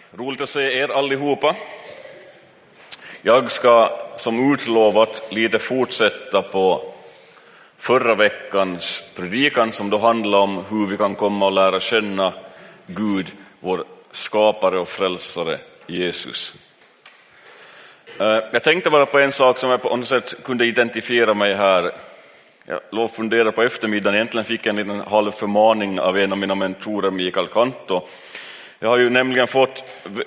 Roligt att se er allihopa. Jag ska som utlovat lite fortsätta på förra veckans predikan som då handlar om hur vi kan komma och lära känna Gud, vår skapare och frälsare Jesus. Jag tänkte bara på en sak som jag på något sätt kunde identifiera mig här. Jag låg och funderade på eftermiddagen. Egentligen fick jag en liten halv förmaning av en av mina mentorer, Mikael Kanto. Jag har ju nämligen fått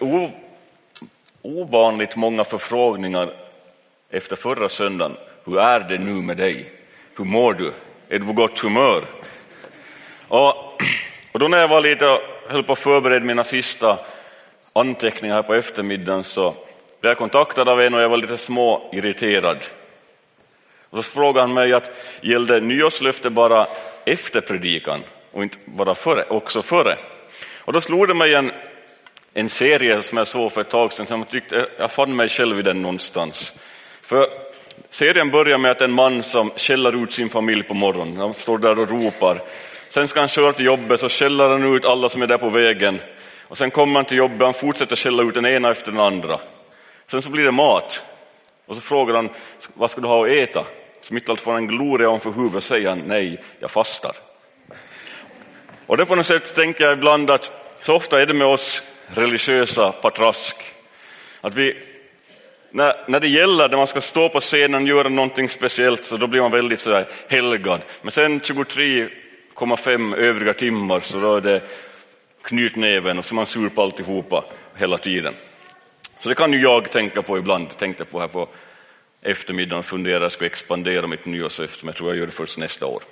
ovanligt många förfrågningar efter förra söndagen. Hur är det nu med dig? Hur mår du? Är du på gott humör? Och då när jag var lite höll på att förbereda mina sista anteckningar här på eftermiddagen så blev jag kontaktad av en och jag var lite små irriterad. Och så frågade han mig att gällde nyårslöfte bara efter predikan och inte bara före, också före. Och då slog det mig en serie som jag såg för ett tag sedan som jag tyckte jag fann mig själv i den någonstans. För serien börjar med att en man som skäller ut sin familj på morgonen. Han står där och ropar. Sen ska han köra till jobbet så skäller han ut alla som är där på vägen. Och sen kommer han till jobbet och han fortsätter skälla ut den ena efter den andra. Sen så blir det mat. Och så frågar han, vad ska du ha att äta? Så mitt allt får en gloria om för huvudet säger han, nej, jag fastar. Och det på något sätt tänker jag ibland att så ofta är det med oss religiösa patrask. Att vi, när det gäller när man ska stå på scenen och göra någonting speciellt så då blir man väldigt sådär helgad. Men sen 23,5 övriga timmar så då är det knytnäven och så man sur på alltihopa hela tiden. Så det kan ju jag tänka på ibland. Tänkte på här på eftermiddagen och fundera jag ska expandera mitt nyårslöfte, men jag tror jag gör det först nästa år.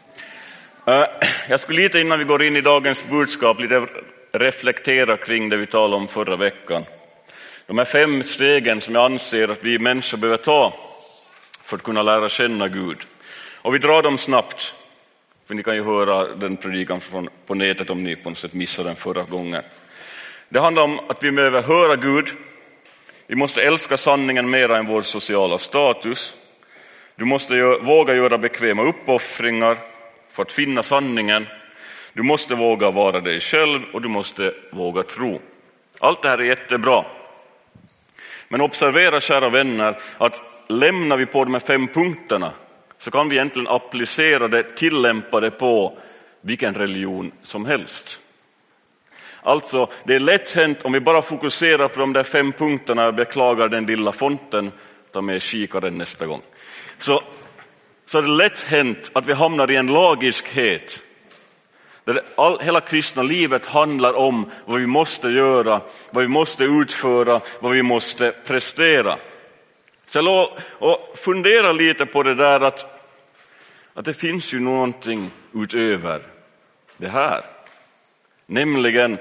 Jag skulle lite innan vi går in i dagens budskap lite reflektera kring det vi talade om förra veckan. De här 5 stegen som jag anser att vi människor behöver ta för att kunna lära känna Gud. Och vi drar dem snabbt, för ni kan ju höra den predikan på nätet om ni på något sätt missade den förra gången. Det handlar om att vi behöver höra Gud. Vi måste älska sanningen mer än vår sociala status. Du måste våga göra bekväma uppoffringar för att finna sanningen. Du måste våga vara dig själv och du måste våga tro. Allt det här är jättebra. Men observera, kära vänner, att lämnar vi på de här 5 punkterna så kan vi egentligen applicera det, tillämpa det på vilken religion som helst. Alltså, det är lätt hänt om vi bara fokuserar på de där 5 punkterna. Jag beklagar den lilla fonten, ta med kikaren nästa gång. Så är det lätt hänt att vi hamnar i en lagiskhet. Där hela kristna livet handlar om vad vi måste göra, vad vi måste utföra, vad vi måste prestera. Så låt och fundera lite på det där att det finns ju någonting utöver det här. Nämligen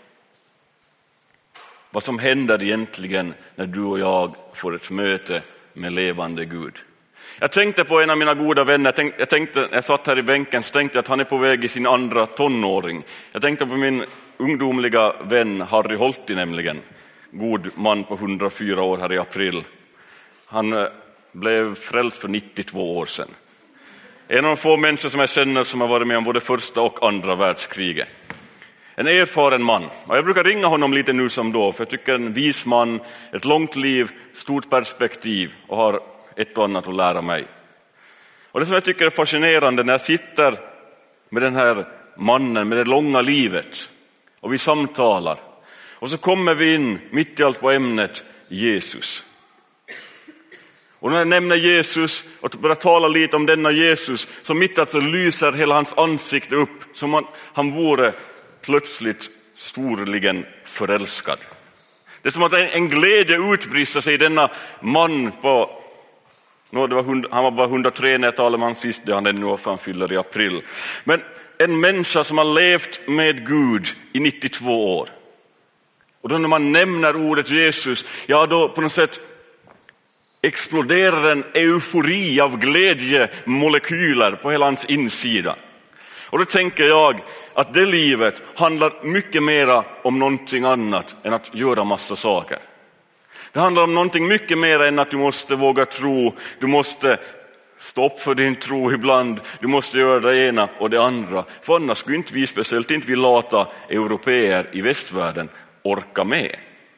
vad som händer egentligen när du och jag får ett möte med levande Gud. Jag tänkte på en av mina goda vänner. Jag satt här i bänken så tänkte att han är på väg i sin andra tonåring. Jag tänkte på min ungdomliga vän Harry Holti nämligen. God man på 104 år här i april. Han blev frälst för 92 år sedan. En av de få människor som jag känner som har varit med om både första och andra världskriget. En erfaren man. Och jag brukar ringa honom lite nu som då. För jag tycker en vis man, ett långt liv, stort perspektiv och har ett och annat att lära mig. Och det som jag tycker är fascinerande när jag sitter med den här mannen med det långa livet och vi samtalar. Och så kommer vi in mitt i allt på ämnet Jesus. Och när jag nämner Jesus och börjar tala lite om denna Jesus så mitt alltså lyser hela hans ansikte upp som han vore plötsligt storligen förälskad. Det är som att en glädje utbrister sig i denna man på... Han var bara 103 när jag talade med han sist, det han ännu för han fyller i april. Men en människa som har levt med Gud i 92 år. Och då när man nämner ordet Jesus, ja då på något sätt exploderar en eufori av glädjemolekyler på hela hans insida. Och då tänker jag att det livet handlar mycket mera om någonting annat än att göra massa saker. Det handlar om någonting mycket mer än att du måste våga tro, du måste stå upp för din tro ibland, du måste göra det ena och det andra. För annars skulle inte vi, speciellt inte vi lata europeer i västvärlden, orka med.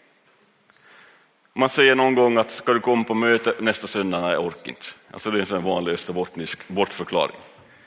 Man säger någon gång att ska du komma på möte nästa söndag? Nej, jag orkar inte. Alltså det är en sån vanlig österbottnisk bortförklaring.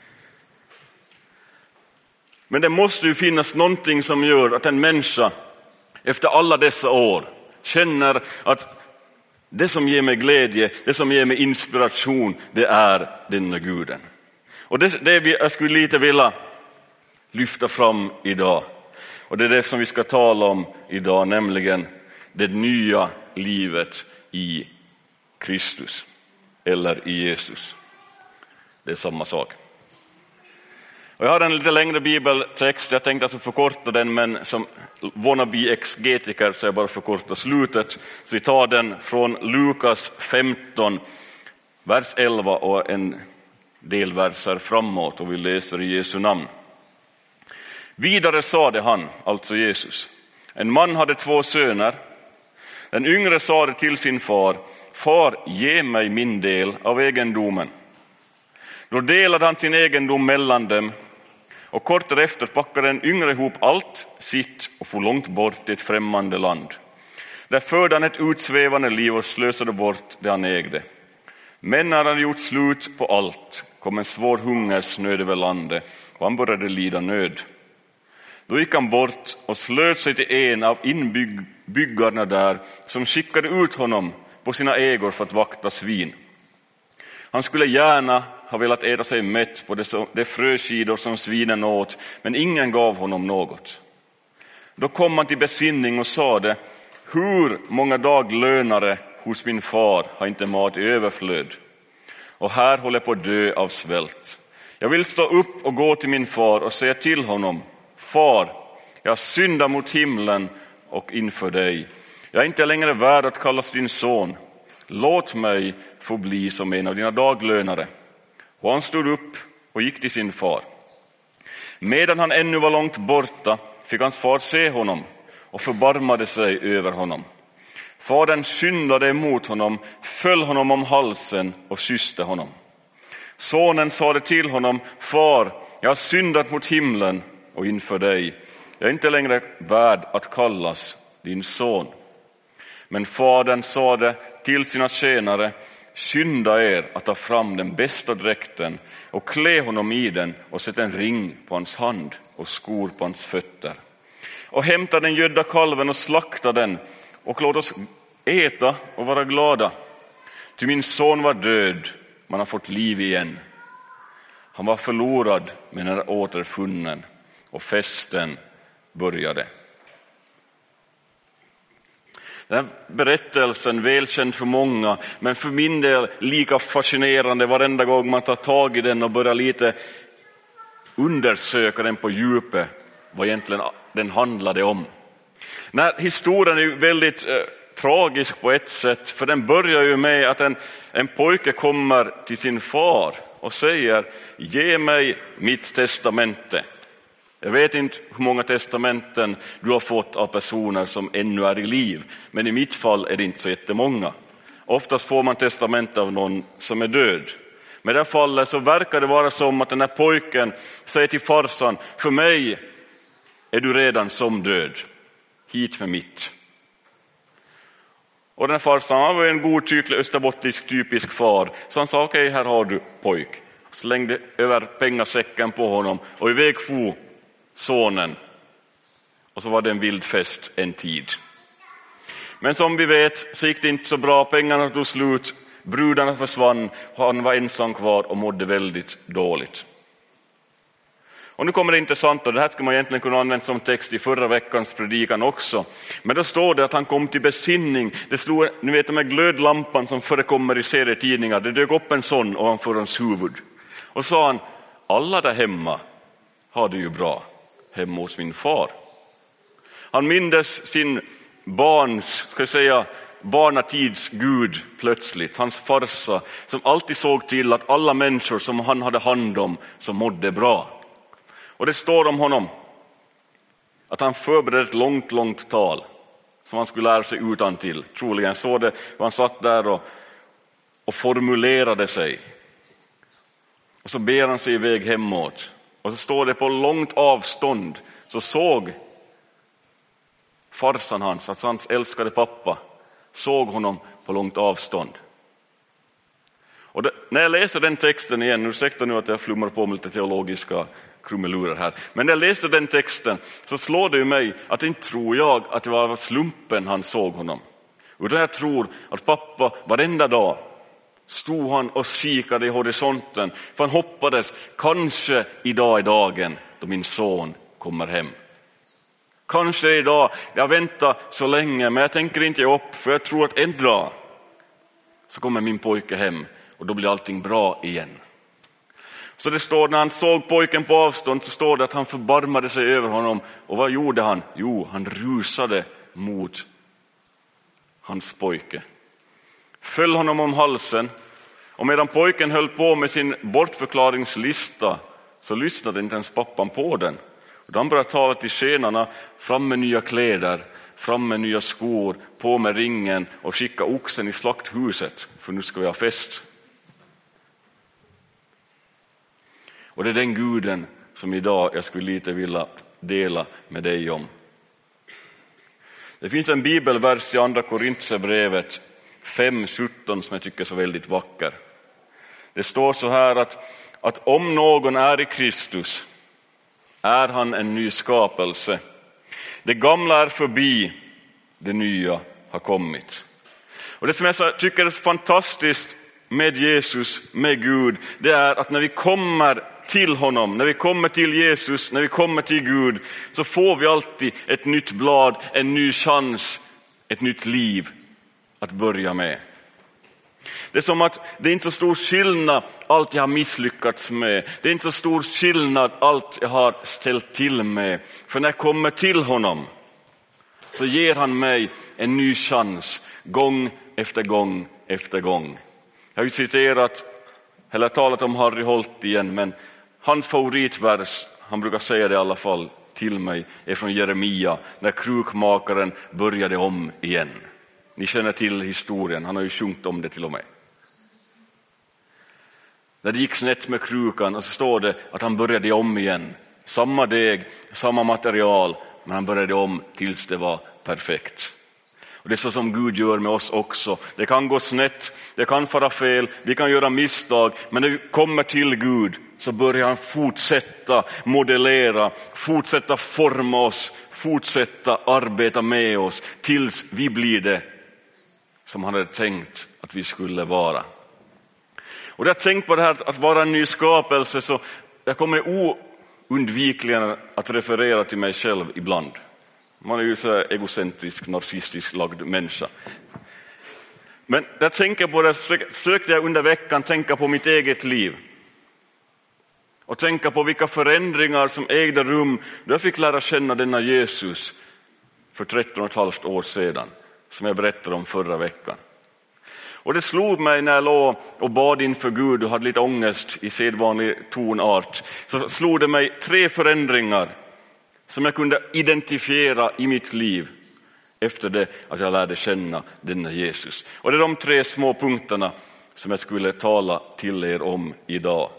Men det måste ju finnas någonting som gör att en människa efter alla dessa år känner att det som ger mig glädje, det som ger mig inspiration, det är denna Guden. Och det jag skulle lite vilja lyfta fram idag. Och det är det som vi ska tala om idag, nämligen det nya livet i Kristus eller i Jesus. Det är samma sak. Och jag har en lite längre bibeltext, jag tänkte alltså förkorta den, men som wannabe exegetiker så jag bara förkorta slutet. Så vi tar den från Lukas 15, vers 11 och en del verser framåt, och vi läser i Jesu namn. Vidare sade han, alltså Jesus: en man hade 2 söner. Den yngre sade till sin far: far, ge mig min del av egendomen. Då delade han sin egendom mellan dem, och kort därefter packade den yngre ihop allt sitt och for långt bort till ett främmande land. Där förde han ett utsvävande liv och slösade bort det han ägde. Men när han gjort slut på allt kom en svår hungersnöd över landet, och han började lida nöd. Då gick han bort och slöt sig till en av inbyggarna där, som skickade ut honom på sina ägor för att vakta svin. Han skulle gärna ha velat äta sig mätt på de fröskidor som svinen åt, men ingen gav honom något. Då kom han till besinning och sade: hur många daglönare hos min far har inte mat i överflöd, och här håller jag på att dö av svält. Jag vill stå upp och gå till min far och säga till honom: far, jag syndar mot himlen och inför dig. Jag är inte längre värd att kallas din son. Låt mig få bli som en av dina daglönare. Och han stod upp och gick till sin far. Medan han ännu var långt borta fick hans far se honom och förbarmade sig över honom. Fadern skyndade emot honom, föll honom om halsen och kysste honom. Sonen sade till honom: far, jag har syndat mot himlen och inför dig. Jag är inte längre värd att kallas din son. Men fadern sade till sina tjänare: skynda er att ta fram den bästa dräkten och klä honom i den och sätt en ring på hans hand och skor på hans fötter. Och hämta den gödda kalven och slakta den, och låt oss äta och vara glada. Ty min son var död, man har fått liv igen. Han var förlorad, men är återfunnen, och festen började. Den här berättelsen, välkänd för många, men för min del lika fascinerande varenda gång man tar tag i den och börjar lite undersöka den på djupet, vad egentligen den handlade om. Den här historien är ju väldigt tragisk på ett sätt, för den börjar ju med att en pojke kommer till sin far och säger: ge mig mitt testamente. Jag vet inte hur många testamenten du har fått av personer som ännu är i liv, men i mitt fall är det inte så jättemånga. Oftast får man testament av någon som är död. Men i det här fallet så verkar det vara som att den här pojken säger till farsan: för mig är du redan som död, hit med mitt. Och den här farsan var en godtycklig österbottnisk typisk far, så han sa: okej, här har du pojk. Slängde över pengasäcken på honom och iväg for sonen. Och så var det en vild fest en tid. Men som vi vet så gick det inte så bra. Pengarna tog slut, brudarna försvann, han var ensam kvar och mådde väldigt dåligt. Och nu kommer det intressant, och det här ska man egentligen kunna använda som text i förra veckans predikan också. Men då står det att han kom till besinning. Det stod, ni vet, med glödlampan som förekommer i serietidningar. Det dök upp en sån ovanför hans huvud. Och sa han: alla där hemma har det ju bra hemma hos min far. Han mindes sin barnatids Gud plötsligt, hans farsa som alltid såg till att alla människor som han hade hand om som mådde bra. Och det står om honom att han förberedde ett långt tal som han skulle lära sig utantill. Troligen så det, han satt där och formulerade sig. Och så ber han sig iväg hemåt. Och så står det på långt avstånd så såg farsan hans älskade pappa, såg honom på långt avstånd. Och när jag läser den texten igen, ursäkta nu att jag flummar på med lite teologiska krumelurer här, men när jag läser den texten så slår det ju mig att inte tror jag att det var slumpen han såg honom. Utan jag tror att pappa varenda dag stod han och kikade i horisonten, för han hoppades, kanske idag är dagen då min son kommer hem. Kanske idag, jag väntar så länge men jag tänker inte ge upp, för jag tror att en dag så kommer min pojke hem och då blir allting bra igen. Så det står, när han såg pojken på avstånd så står det att han förbarmade sig över honom. Och vad gjorde han? Jo, han rusade mot hans pojke. Föll honom om halsen, och medan pojken höll på med sin bortförklaringslista så lyssnade inte ens pappan på den. Och han började tala till tjänarna, fram med nya kläder, fram med nya skor, på med ringen och skicka oxen i slakthuset, för nu ska vi ha fest. Och det är den guden som idag jag skulle lite vilja dela med dig om. Det finns en bibelvers i andra Korinthierbrevet 5:17 som jag tycker är så väldigt vacker. Det står så här att om någon är i Kristus är han en ny skapelse. Det gamla är förbi, det nya har kommit. Och det som jag tycker är så fantastiskt med Jesus, med Gud, det är att när vi kommer till honom, när vi kommer till Jesus, när vi kommer till Gud, så får vi alltid ett nytt blad, en ny chans, ett nytt liv att börja med. Det är som att det är inte så stor skillnad allt jag har misslyckats med. Det är inte så stor skillnad allt jag har ställt till med. För när jag kommer till honom så ger han mig en ny chans, gång efter gång efter gång. Jag har ju citerat, eller talat om Harry Holt igen, men hans favoritvers, han brukar säga det i alla fall till mig, är från Jeremia, när krukmakaren började om igen. Ni känner till historien, han har ju sjungit om det till och med. När det gick snett med krukan och så står det att han började om igen. Samma deg, samma material, men han började om tills det var perfekt. Och det är så som Gud gör med oss också. Det kan gå snett, det kan fara fel, vi kan göra misstag, men när vi kommer till Gud så börjar han fortsätta modellera, fortsätta forma oss, fortsätta arbeta med oss tills vi blir det som han hade tänkt att vi skulle vara. Och jag har tänkt på det här att vara en ny skapelse, så jag kommer oundvikligen att referera till mig själv ibland. Man är ju så egocentrisk, narcissistisk lagd människa. Men jag tänker på det, försökte jag under veckan tänka på mitt eget liv. Och tänka på vilka förändringar som ägde rum då jag fick lära känna denna Jesus för 13,5 år sedan. Som jag berättade om förra veckan. Och det slog mig när jag låg och bad inför Gud och hade lite ångest i sedvanlig tonart. Så slog det mig 3 förändringar som jag kunde identifiera i mitt liv efter det att jag lärde känna denna Jesus. Och det är de 3 små punkterna som jag skulle tala till er om idag.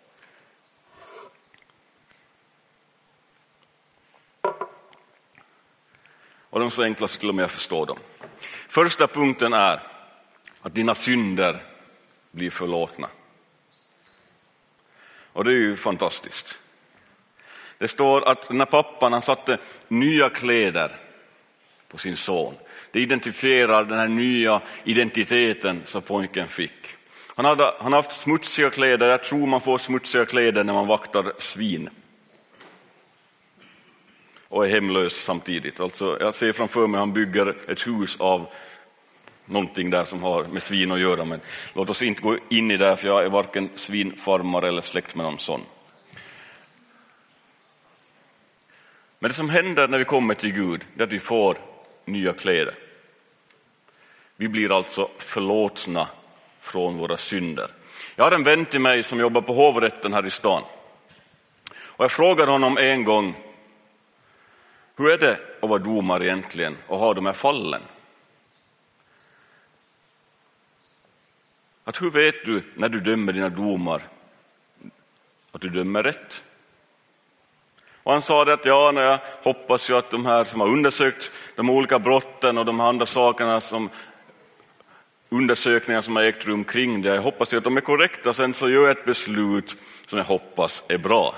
Och de är så enkla så till och med jag förstår dem. Första punkten är att dina synder blir förlåtna. Och det är ju fantastiskt. Det står att när pappan han satte nya kläder på sin son. Det identifierar den här nya identiteten som pojken fick. Han har haft smutsiga kläder. Jag tror man får smutsiga kläder när man vaktar svin. Och är hemlös samtidigt. Alltså, jag ser framför mig att han bygger ett hus av någonting där som har med svin att göra. Men låt oss inte gå in i det, för jag är varken svinfarmare eller släkt med någon sån. Men det som händer när vi kommer till Gud är att vi får nya kläder. Vi blir alltså förlåtna från våra synder. Jag har en vän till mig som jobbar på hovrätten här i stan. Och jag frågade honom en gång: hur är det att vara domare egentligen och ha de här fallen? Att hur vet du när du dömer dina domar att du dömer rätt? Och han sa det att ja, när jag hoppas ju att de här som har undersökt de olika brotten och de andra sakerna som undersökningar som har ägt rum kring det, jag hoppas ju att de är korrekta, sen så gör jag ett beslut som jag hoppas är bra.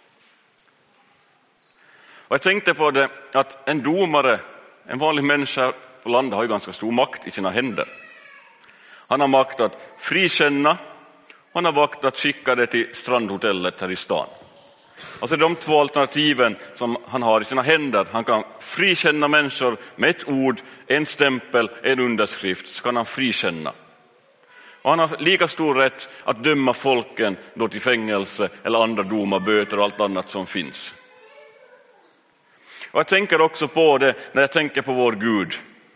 Och jag tänkte på det att en domare, en vanlig människa på landet, har ju ganska stor makt i sina händer. Han har makt att frikänna, han har makt att skicka det till strandhotellet här i stan. Alltså de två alternativen som han har i sina händer. Han kan frikänna människor med ett ord, en stämpel, en underskrift, så kan han frikänna. Och han har lika stor rätt att döma folken då till fängelse eller andra domar, böter och allt annat som finns. Och jag tänker också på det när jag tänker på vår Gud.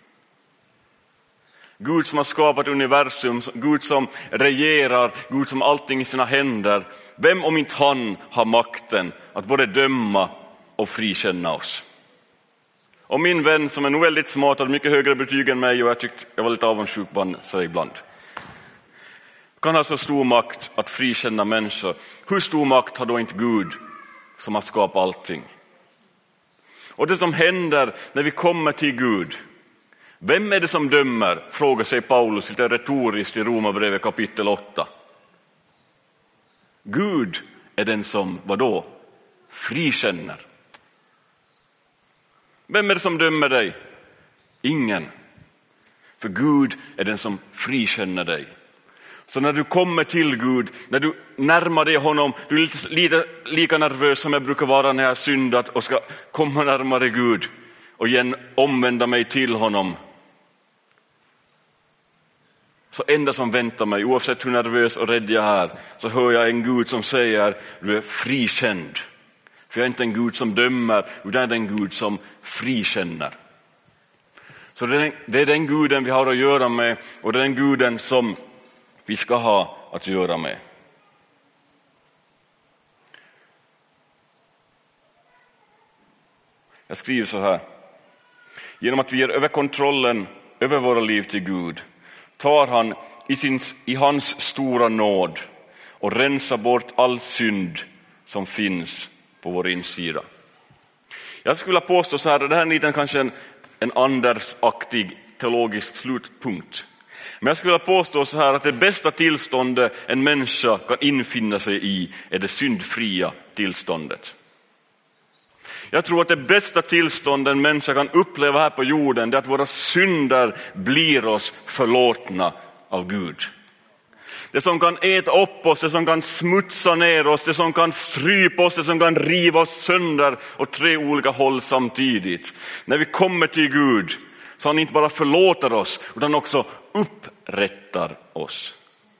Gud som har skapat universum, Gud som regerar, Gud som har allting i sina händer. Vem om inte han har makten att både döma och frikänna oss? Och min vän som är nog väldigt smart, hade mycket högre betyg än mig, och jag tyckte jag var lite avundsjuk på honom så ibland. Kan ha så stor makt att frikänna människor. Hur stor makt har då inte Gud som har skapat allting? Och det som händer när vi kommer till Gud, vem är det som dömer? Frågar sig Paulus lite retoriskt i Romarbrevet kapitel 8. Gud är den som, vadå? Frikänner. Vem är det som dömer dig? Ingen. För Gud är den som frikänner dig. Så när du kommer till Gud, när du närmar dig honom, du är lite lika nervös som jag brukar vara när jag har syndat och ska komma närmare Gud och igen omvända mig till honom. Så enda som väntar mig, oavsett hur nervös och rädd jag är, så hör jag en Gud som säger, du är frikänd. För jag är inte en Gud som dömer, utan jag är en Gud som frikänner. Så det är den Guden vi har att göra med, och det är den Guden som vi ska ha att göra med. Jag skriver så här. Genom att vi ger över kontrollen över våra liv till Gud, tar han i hans stora nåd och rensar bort all synd som finns på vår insida. Jag skulle påstå så här, det här är lite kanske en andersaktig teologisk slutpunkt. Men jag skulle påstå så här att det bästa tillståndet en människa kan infinna sig i är det syndfria tillståndet. Jag tror att det bästa tillståndet en människa kan uppleva här på jorden är att våra synder blir oss förlåtna av Gud. Det som kan äta upp oss, det som kan smutsa ner oss, det som kan strypa oss, det som kan riva oss sönder åt 3 olika håll samtidigt. När vi kommer till Gud så han inte bara förlåter oss utan också upprättar oss.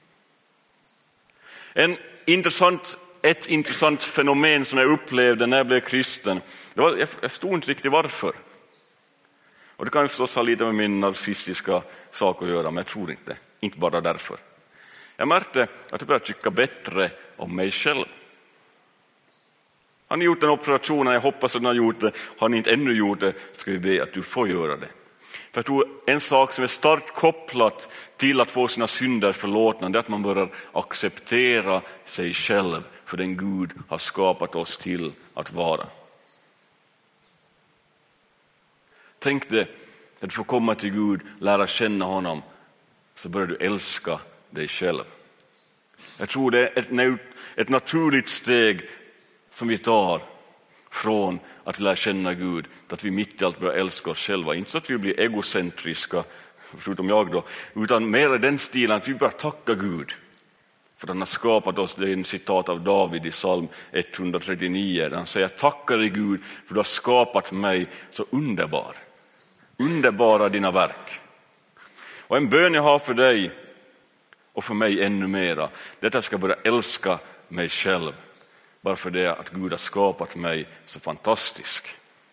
Ett intressant fenomen som jag upplevde när jag blev kristen, jag förstod inte riktigt varför. Och det kan ju förstås ha lite med min narcissiska sak att göra, men jag tror inte bara därför. Jag märkte att jag började tycka bättre om mig själv. Har ni gjort en operation? Jag hoppas att ni har gjort det. Har ni inte ännu gjort det, ska vi be att du får göra det. För jag tror en sak som är starkt kopplat till att få sina synder förlåtna, det är att man börjar acceptera sig själv för den Gud har skapat oss till att vara. Tänk dig att du får komma till Gud, lära känna honom, så börjar du älska dig själv. Jag tror det är ett naturligt steg som vi tar från att lära känna Gud, att vi mitt i allt börjar älska oss själva. Inte så att vi blir egocentriska, förutom jag då, utan mer i den stilen att vi börjar tacka Gud för att han har skapat oss. Det är en citat av David i psalm 139 där han säger: tackar dig Gud för du har skapat mig så underbar. Underbara dina verk. Och en bön jag har för dig och för mig ännu mera, det är att jag ska börja älska mig själv. Bara för det att Gud har skapat mig så fantastisk.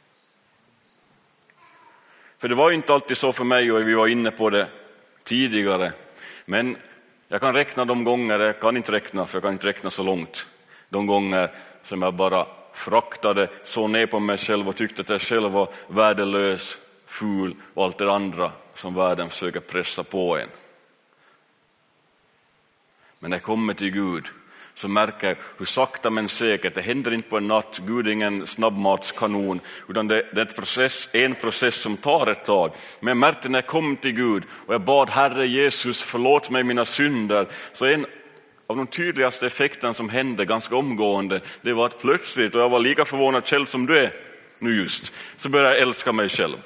För det var ju inte alltid så för mig, och vi var inne på det tidigare. Men jag kan räkna de gånger, jag kan inte räkna så långt. De gånger som jag bara fraktade så ner på mig själv och tyckte att jag själv var värdelös, ful och allt det andra som världen försöker pressa på en. Men när jag kommer till Gud så märker jag hur sakta men säkert, det händer inte på en natt, Gud är ingen snabbmatskanon, utan det är en process som tar ett tag. Men jag märkte när jag kom till Gud och jag bad Herre Jesus förlåt mig mina synder, så en av de tydligaste effekterna som hände ganska omgående, det var att plötsligt, och jag var lika förvånad själv som du är nu just, så började jag älska mig själv.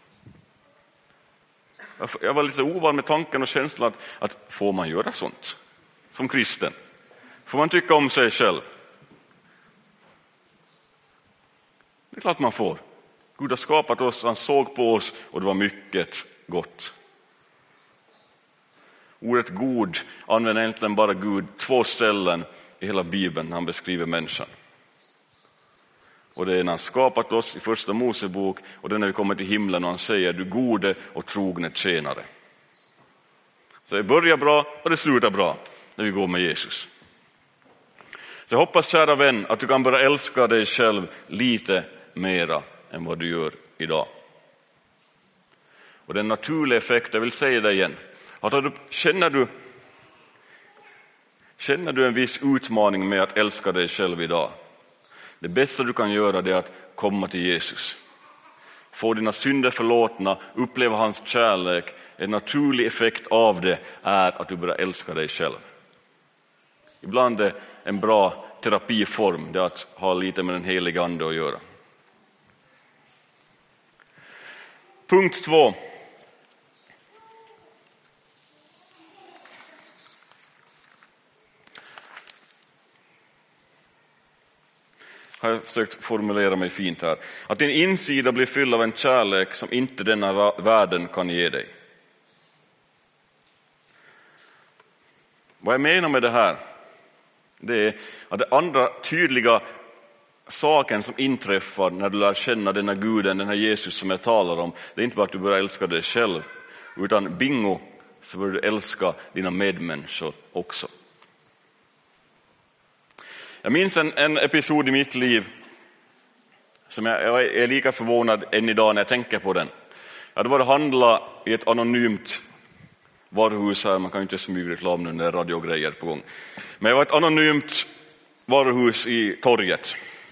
Jag var lite ovan med tanken och känslan att får man göra sånt som kristen? Får man tycka om sig själv? Det är klart man får. Gud har skapat oss, han såg på oss och det var mycket gott. Ordet god använder egentligen bara Gud 2 ställen i hela Bibeln när han beskriver människan. Och det är när han skapat oss i första Mosebok, och det är när vi kommer till himlen och han säger du gode och trogne tjänare. Så det börjar bra och det slutar bra när vi går med Jesus. Så jag hoppas, kära vän, att du kan börja älska dig själv lite mera än vad du gör idag. Och den naturliga effekt, jag vill säga det igen, att känner du en viss utmaning med att älska dig själv idag? Det bästa du kan göra är att komma till Jesus. Få dina synder förlåtna, uppleva hans kärlek. En naturlig effekt av det är att du börjar älska dig själv. Ibland är en bra terapiform det att ha lite med den heliga ande att göra. Punkt 2. Har jag försökt formulera mig fint här. Att din insida blir fylld av en kärlek som inte denna världen kan ge dig. Vad jag menar med det här, det är att det andra tydliga saken som inträffar när du lär känna denna Guden, den här Jesus som jag talar om, det är inte bara att du börjar älska dig själv, utan bingo, så börjar du älska dina medmänniskor också. Jag minns en episod i mitt liv som jag är lika förvånad än idag när jag tänker på den. Jag hade varit handla i ett anonymt varuhus här, man kan ju inte smygreklam nu när det är radiogrejer på gång. Men jag var ett anonymt varuhus i torget.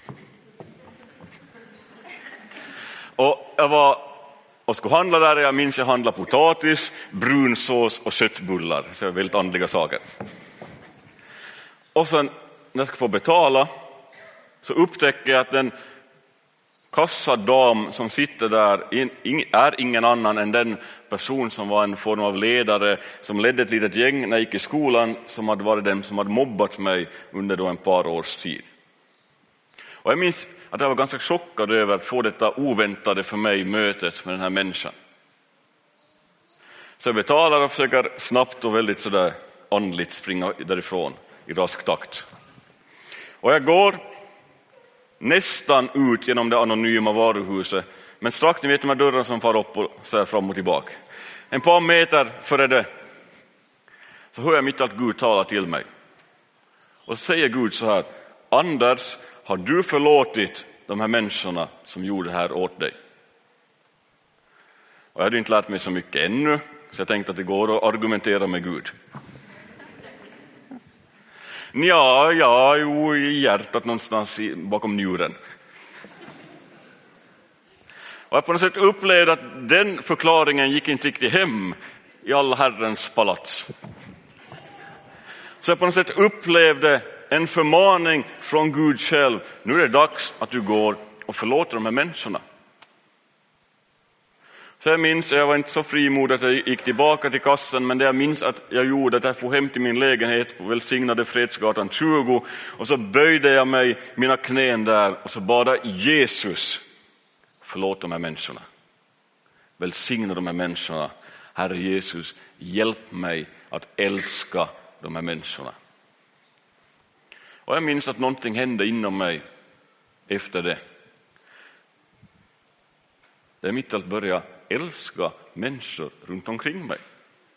Och jag var och skulle handla där, jag minns jag handlade potatis, brunsås och köttbullar, så det är väldigt andliga saker. Och sen när jag ska få betala så upptäcker jag att den kassadam som sitter där är ingen annan än den person som var en form av ledare som ledde ett litet gäng när jag gick i skolan, som hade varit den som hade mobbat mig under då en par års tid. Och jag minns att jag var ganska chockad över att få detta oväntade för mig mötet med den här människan. Så jag betalar och försöker snabbt och väldigt sådär andligt springa därifrån i rask takt. Och jag går nästan ut genom det anonyma varuhuset, men strax ni vet de här dörrarna som far upp och så här fram och tillbaka. En par meter före det så hör jag mitt att Gud talar till mig. Och så säger Gud så här: Anders, har du förlåtit de här människorna som gjorde det här åt dig? Och jag hade inte lärt mig så mycket ännu, så jag tänkte att det går att argumentera med Gud. Jo, i hjärtat någonstans bakom njuren. Och jag på något sätt upplevde att den förklaringen gick inte riktigt hem i alla Herrens palats. Så jag på något sätt upplevde en förmaning från Gud själv. Nu är det dags att du går och förlåter de här människorna. Så jag minns, jag var inte så frimodig att jag gick tillbaka till kassan, men det jag minns att jag gjorde, att jag får hem till min lägenhet på välsignade Fredsgatan 20, och så böjde jag mig mina knän där och så bad Jesus, förlåt de här människorna. Välsigna de här människorna. Herre Jesus, hjälp mig att älska de här människorna. Och jag minns att någonting hände inom mig efter det. Det är mitt att börja älska människor runt omkring mig.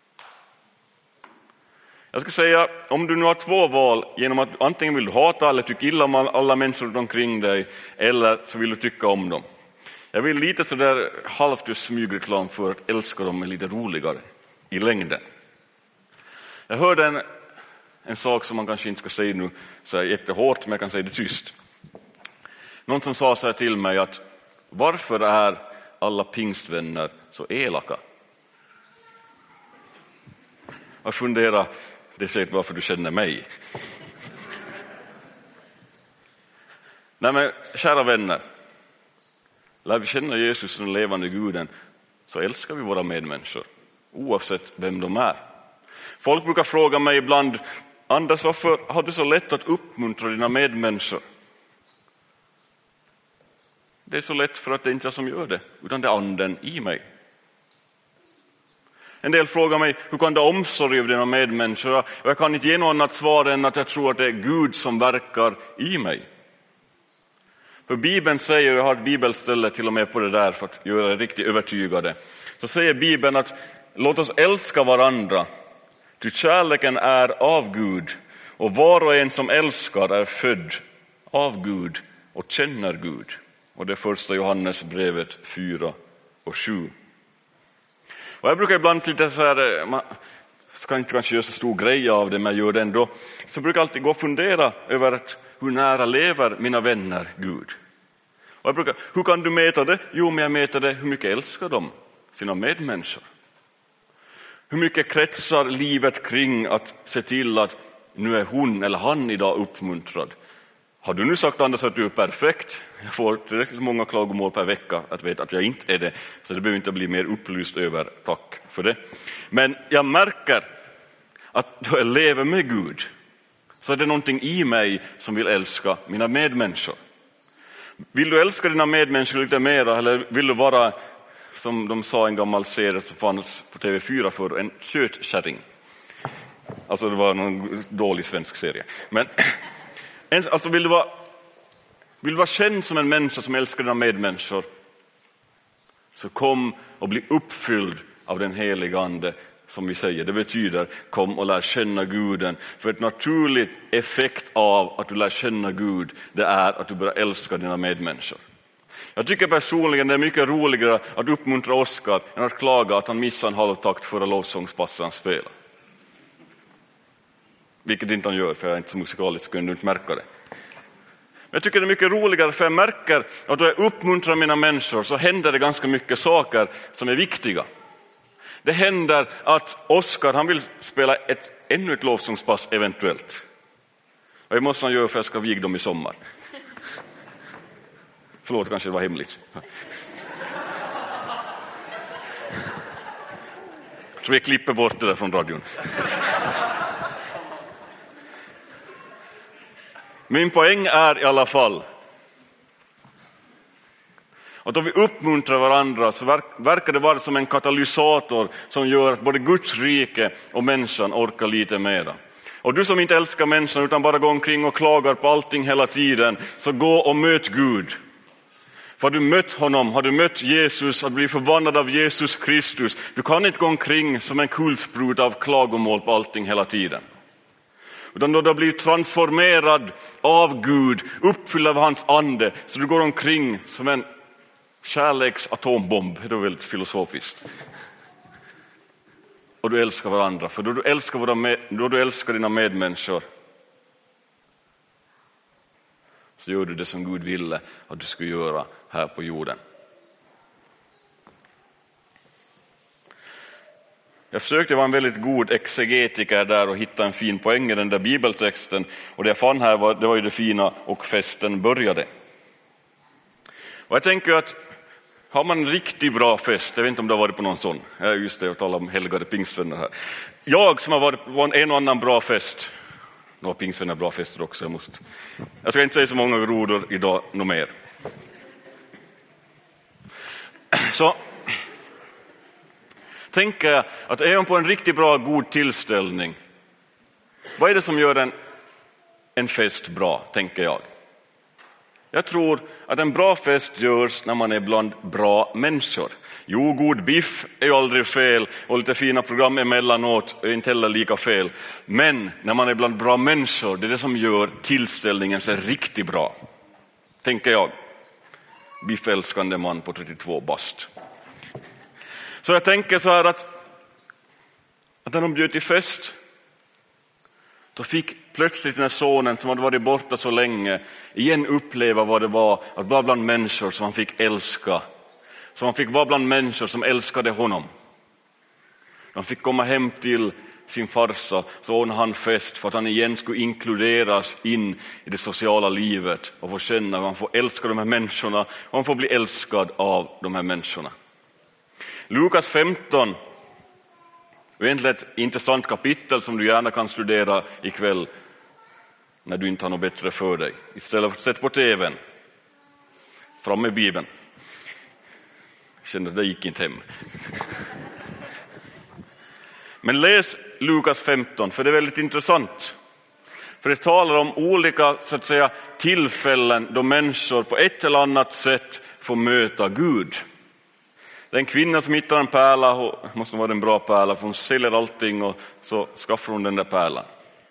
Jag ska säga, om du nu har 2 val, genom att antingen vill du hata eller tycka illa om alla människor runt omkring dig, eller så vill du tycka om dem. Jag vill lite sådär halvt smygreklam för att älska dem är lite roligare i längden. Jag hörde en sak som man kanske inte ska säga nu så här jättehårt, men jag kan säga det tyst. Någon som sa så här till mig att varför är alla pingstvänner så elaka? Jag funderar, det säger varför du känner mig. Nej men kära vänner, lär vi känna Jesus som den levande Guden så älskar vi våra medmänniskor oavsett vem de är. Folk brukar fråga mig ibland, Anders, varför har du så lätt att uppmuntra dina medmänniskor? Det är så lätt för att det inte är jag som gör det, utan det är anden i mig. En del frågar mig, hur kan du omsorg över dina medmänniskor? Och jag kan inte ge något annat svar än att jag tror att det är Gud som verkar i mig. För Bibeln säger, jag har ett bibelställe till och med på det där för att göra det riktigt övertygade. Så säger Bibeln att låt oss älska varandra, ty kärleken är av Gud. Och var och en som älskar är född av Gud och känner Gud. Och det är första Johannes brevet 4:7. Och jag brukar ibland lite så här, man ska inte kanske göra så stor grej av det, men jag gör det ändå. Så brukar jag alltid gå och fundera över att hur nära lever mina vänner Gud. Och jag brukar, hur kan du mäta det? Jo, men jag mäter det, hur mycket älskar de sina medmänniskor? Hur mycket kretsar livet kring att se till att nu är hon eller han idag uppmuntrad? Har du nu sagt Anders att du är perfekt? Jag får tillräckligt många klagomål per vecka att veta att jag inte är det. Så det behöver inte bli mer upplyst över, tack för det. Men jag märker att då jag lever med Gud så är det någonting i mig som vill älska mina medmänniskor. Vill du älska dina medmänniskor lite mera, eller vill du vara, som de sa en gammal serie som fanns på TV4 för, en köttkärring? Alltså det var någon dålig svensk serie. Men alltså vill du vara känd som en människa som älskar dina medmänniskor, så kom och bli uppfylld av den heliga ande, som vi säger. Det betyder kom och lär känna Guden. För ett naturligt effekt av att du lär känna Gud, det är att du börjar älska dina medmänniskor. Jag tycker personligen det är mycket roligare att uppmuntra Oskar än att klaga att han missar en halvtakt före lovsångspassan spelar. Vilket inte han gör, för jag är inte så musikalisk, så kunde du inte märka det. Men jag tycker det är mycket roligare, för jag märker att då jag uppmuntrar mina människor så händer det ganska mycket saker som är viktiga. Det händer att Oskar, han vill spela ännu ett lovsångspass eventuellt. Och det måste han göra för jag ska viga dem i sommar. Förlåt, kanske det var hemligt. Jag tror vi klipper bort det där från radion. Min poäng är i alla fall att om vi uppmuntrar varandra så verkar det vara som en katalysator som gör att både Guds rike och människan orkar lite mera. Och du som inte älskar människan utan bara går omkring och klagar på allting hela tiden, så gå och möt Gud. För har du mött honom, har du mött Jesus, har du blivit förvandlad av Jesus Kristus, du kan inte gå omkring som en kulsprut av klagomål på allting hela tiden. Utan då du har blivit transformerad av Gud, uppfylld av hans ande, så du går omkring som en kärleksatombomb. Det är väldigt filosofiskt. Och du älskar varandra, för då du älskar dina medmänniskor, så gör du det som Gud ville att du skulle göra här på jorden. Jag försökte vara en väldigt god exegetiker där och hitta en fin poäng i den där bibeltexten. Och det jag fann här det var ju det fina, och festen började. Och jag tänker att har man en riktigt bra fest, jag vet inte om det har varit på någon sån. Just det, jag talar om helgade pingstvänner här. Jag som har varit på en och annan bra fest. Nu har pingstvänner bra fester också. Jag ska inte säga så många grodor idag, något mer. Så tänker jag att även på en riktigt bra, god tillställning, vad är det som gör en fest bra, tänker jag? Jag tror att en bra fest görs när man är bland bra människor. Jo, god biff är ju aldrig fel, och lite fina program emellanåt är inte heller lika fel. Men när man är bland bra människor, det är det som gör tillställningen så riktigt bra, tänker jag. Biffälskande man på 32 bast. Så jag tänker så här att när de bjöd till fest, Då fick plötsligt den här sonen som hade varit borta så länge igen uppleva vad det var att vara bland människor som han fick älska. Som han fick vara bland människor som älskade honom. Han fick komma hem till sin farsa, så ordnade han fest för att han igen skulle inkluderas in i det sociala livet och få känna att han får älska de här människorna och han får bli älskad av de här människorna. Lukas 15 är egentligen ett intressant kapitel som du gärna kan studera ikväll när du inte har något bättre för dig. Istället för att sätta på tvn, fram med Bibeln. Jag kände att det gick inte hem. Men läs Lukas 15, för det är väldigt intressant. För det talar om olika, så att säga, tillfällen då människor på ett eller annat sätt får möta Gud. Det är en kvinna som hittar en pärla, och måste vara en bra pärla för hon säljer allting och så skaffar hon den där pärlan.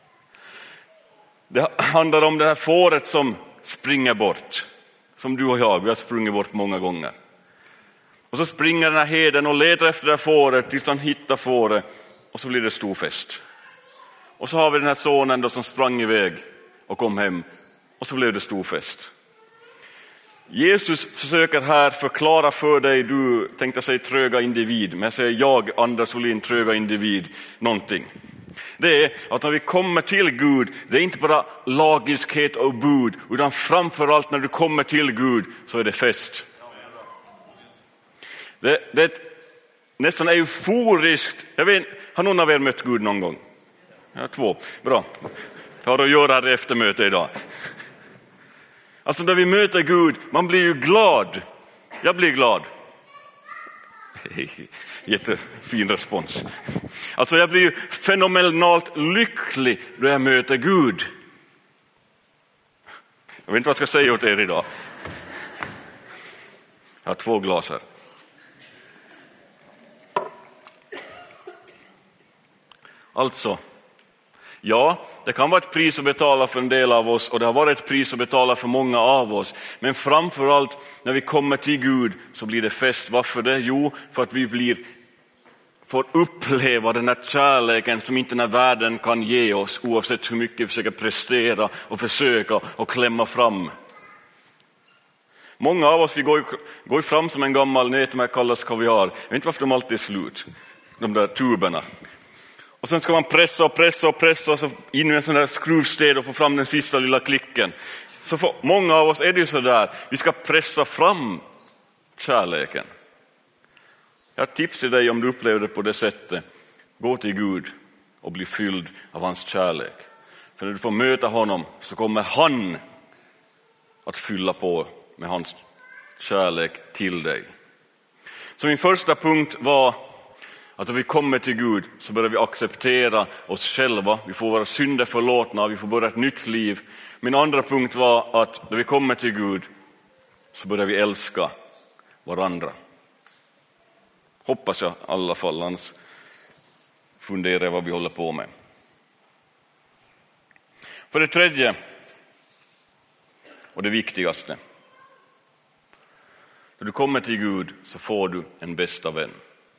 Det handlar om det här fåret som springer bort. Som du och jag, vi har sprungit bort många gånger. Och så springer den här heden och letar efter det här fåret tills han hittar fåret. Och så blir det stor fest. Och så har vi den här sonen då som sprang iväg och kom hem. Och så blev det stor fest. Jesus försöker här förklara för dig, du tänkte säga tröga individ. Men jag säger Anders Olin, tröga individ, någonting. Det är att när vi kommer till Gud, det är inte bara lagiskhet och bud. Utan framförallt när du kommer till Gud så är det fest. Det är ett nästan euforiskt. Jag vet, har någon av er mött Gud någon gång? Ja, 2. Bra. Jag har att göra det efter möte idag. Alltså när vi möter Gud, man blir ju glad. Jag blir glad. Jättefin respons. Alltså jag blir ju fenomenalt lycklig då jag möter Gud. Jag vet inte vad jag ska säga åt er idag. Jag har 2 glas här. Alltså, ja, det kan vara ett pris att betala för en del av oss och det har varit ett pris att betala för många av oss. Men framförallt när vi kommer till Gud så blir det fest. Varför det? Jo, för att vi får uppleva den här kärleken som inte den här världen kan ge oss oavsett hur mycket vi försöker prestera och försöka och klämma fram. Många av oss vi går fram som en gammal nät med kallas kaviar. Jag vet inte varför de alltid är slut, de där tuberna. Och sen ska man pressa och så in i en sån där skruvsted och få fram den sista lilla klicken. Så för många av oss är det ju så där. Vi ska pressa fram kärleken. Jag har tips till dig om du upplever det på det sättet. Gå till Gud och bli fylld av hans kärlek. För när du får möta honom så kommer han att fylla på med hans kärlek till dig. Så min första punkt var att när vi kommer till Gud så börjar vi acceptera oss själva. Vi får våra synder förlåtna, vi får börja ett nytt liv. Min andra punkt var att när vi kommer till Gud så börjar vi älska varandra. Hoppas jag i alla fall, annars funderar jag vad vi håller på med. För det tredje, och det viktigaste. När du kommer till Gud så får du en bästa vän.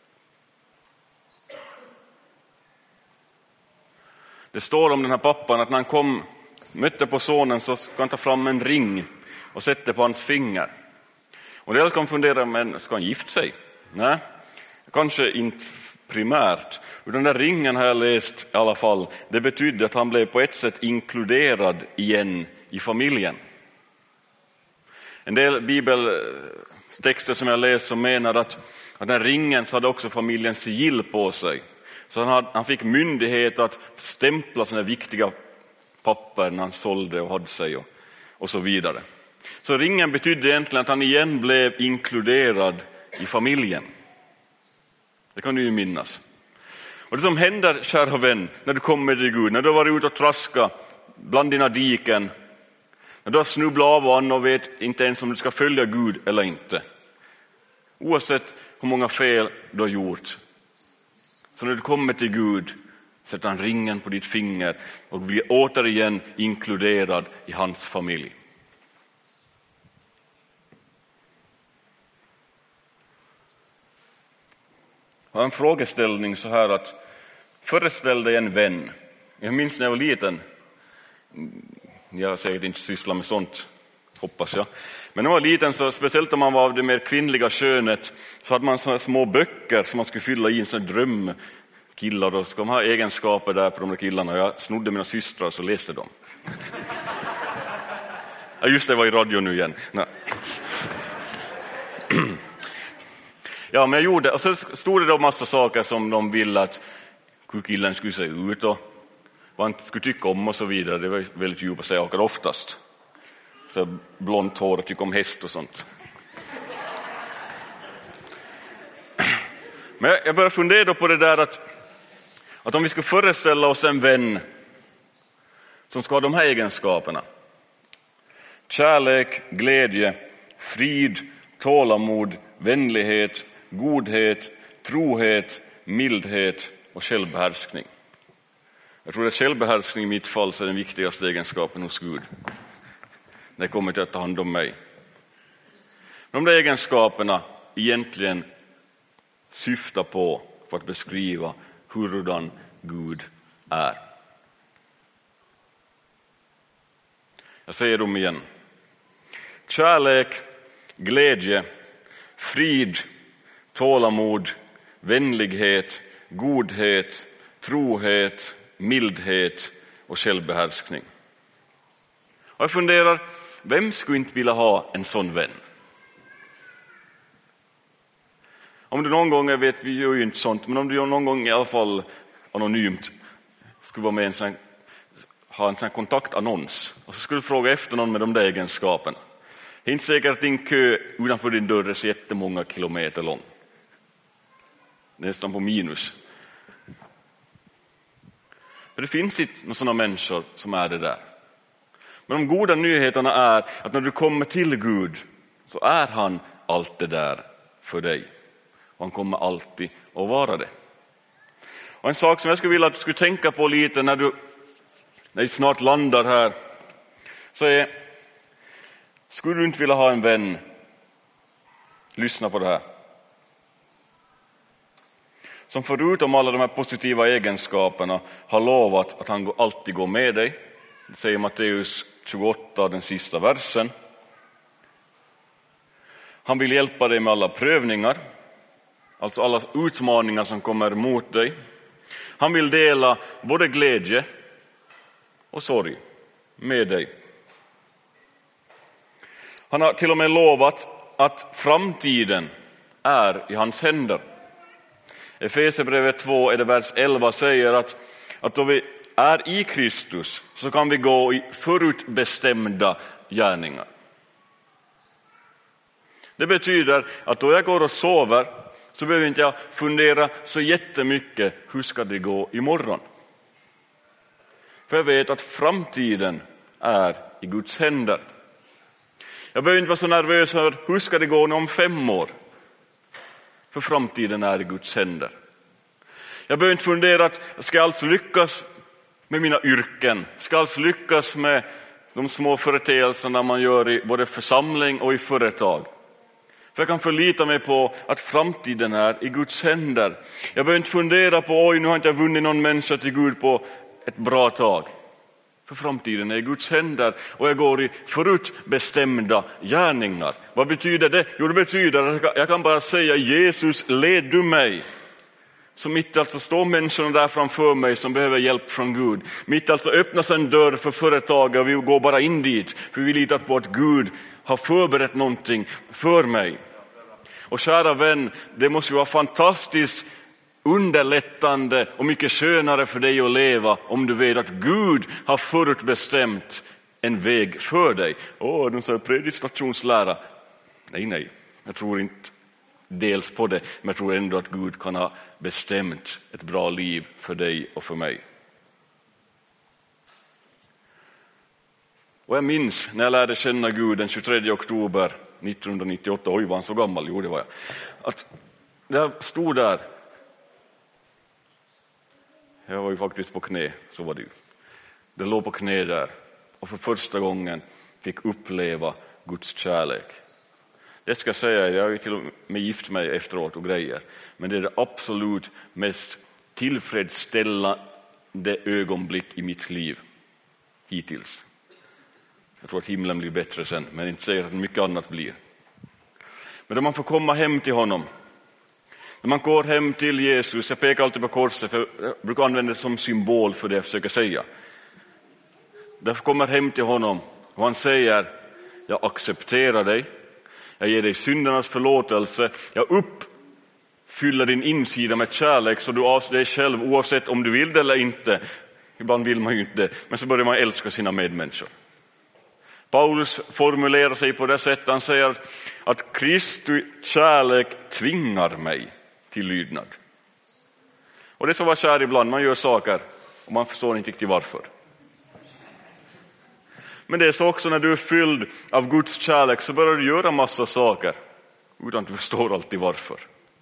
Det står om den här pappan att när han mötte på sonen så ska han ta fram en ring och sätta på hans finger. Och det kan fundera, men ska han gifta sig? Nej, kanske inte primärt. Och den där ringen har jag läst i alla fall. Det betydde att han blev på ett sätt inkluderad igen i familjen. En del bibeltexter som jag läst som menar att den ringen så hade också familjen sigill på sig. Så han fick myndighet att stämpla sina viktiga papper när han sålde och hade sig och så vidare. Så ringen betydde egentligen att han igen blev inkluderad i familjen. Det kan du ju minnas. Och det som händer, kära vän, när du kommer till Gud, när du har varit ute och traska bland dina diken, när du har snubblat av och vet inte ens om du ska följa Gud eller inte. Oavsett hur många fel du har gjort. Så när du kommer till Gud sätter han ringen på ditt finger och blir återigen inkluderad i hans familj. Jag har en frågeställning så här att föreställ dig en vän Jag minns när jag var liten, jag har säkert inte sysslat med sånt, hoppas jag. Men när jag var liten, så speciellt om man var av det mer kvinnliga könet, så hade man såna små böcker som man skulle fylla i en sån drömkillar, och ska man ha egenskaper där på de där killarna. Jag snodde mina systrar så läste dem. Ja, just det, var i radio nu igen. Nej. Ja, men jag gjorde, och så stod det då massa saker som de ville att hur killen skulle se ut och vad han skulle tycka om och så vidare. Det var väldigt djupa saker oftast. Så blont hår och tycka om häst och sånt. Men jag började fundera på det där att om vi skulle föreställa oss en vän som ska ha de här egenskaperna: kärlek, glädje, frid, tålamod, vänlighet, godhet, trohet, mildhet och självbehärskning. Jag tror att självbehärskning i mitt fall är den viktigaste egenskapen hos Gud. Det kommer till att ta hand om mig. De där egenskaperna egentligen syftar på för att beskriva hurdan Gud är. Jag säger dem igen. Kärlek, glädje, frid, tålamod, vänlighet, godhet, trohet, mildhet och självbehärskning. Och jag funderar, vem skulle inte vilja ha en sån vän? Om du någon gång, jag vet vi gör ju inte sånt, men om du någon gång i alla fall anonymt skulle vara med ha en sån kontaktannons och så skulle du fråga efter någon med de där egenskaperna. Det är inte säkert att din kö utanför din dörr är så jättemånga kilometer lång. Nästan på minus. För det finns inte några sådana människor som är det där. Men de goda nyheterna är att när du kommer till Gud så är han allt det där för dig. Och han kommer alltid att vara det. Och en sak som jag skulle vilja att du skulle tänka på lite när du snart landar här, så är: skulle du inte vilja ha en vän? Lyssna på det här. Som förutom alla de här positiva egenskaperna har lovat att han alltid går med dig. Det säger Matteus 28, den sista versen. Han vill hjälpa dig med alla prövningar, alltså alla utmaningar som kommer mot dig. Han vill dela både glädje och sorg med dig. Han har till och med lovat att framtiden är i hans händer. Efesierbrevet 2, vers 11 säger att då vi är i Kristus så kan vi gå i förutbestämda gärningar. Det betyder att då jag går och sover så behöver inte jag fundera så jättemycket hur ska det gå imorgon. För jag vet att framtiden är i Guds händer. Jag behöver inte vara så nervös för hur ska det gå om 5 år. För framtiden är i Guds händer. Jag behöver inte fundera att ska jag alls lyckas med mina yrken? Ska jag alls lyckas med de små företeelserna man gör i både församling och i företag? För jag kan förlita mig på att framtiden är i Guds händer. Jag behöver inte fundera på nu har inte jag vunnit någon människa till Gud på ett bra tag. För framtiden är i Guds händer och jag går i förutbestämda gärningar. Vad betyder det? Jo, det betyder att jag kan bara säga: Jesus, led du mig. Så mitt alltså står människorna där framför mig som behöver hjälp från Gud. Mitt alltså öppnas en dörr för företag och vi går bara in dit. För vi litar på att Gud har förberett någonting för mig. Och kära vän, det måste ju vara fantastiskt underlättande och mycket skönare för dig att leva om du vet att Gud har förutbestämt en väg för dig. De säger predikationslära. Nej, jag tror inte dels på det, men jag tror ändå att Gud kan ha bestämt ett bra liv för dig och för mig. Och jag minns när jag lärde känna Gud den 23 oktober 1998, oj var han så gammal, jo det var jag, att jag stod där. Jag var ju faktiskt på knä, så var det ju. Det låg på knä där och för första gången fick uppleva Guds kärlek. Det ska jag säga, jag har ju till och med gift mig efteråt och grejer. Men det är det absolut mest det ögonblick i mitt liv hittills. Jag tror att himlen blir bättre sen, men inte säger att mycket annat blir. Men när man får komma hem till honom, när man går hem till Jesus, jag pekar alltid på korset för jag brukar använda det som symbol för det jag försöker säga. Därför kommer hem till honom och han säger, jag accepterar dig, jag ger dig syndernas förlåtelse, jag uppfyller din insida med kärlek så du avser dig själv oavsett om du vill det eller inte. Ibland vill man ju inte det, men så börjar man älska sina medmänniskor. Paulus formulerar sig på det sättet, han säger att Kristi kärlek tvingar mig till lydnad. Och det är så var kär ibland, man gör saker och man förstår inte riktigt varför. Men det är så också när du är fylld av Guds kärlek så börjar du göra massa saker utan att du förstår alltid varför.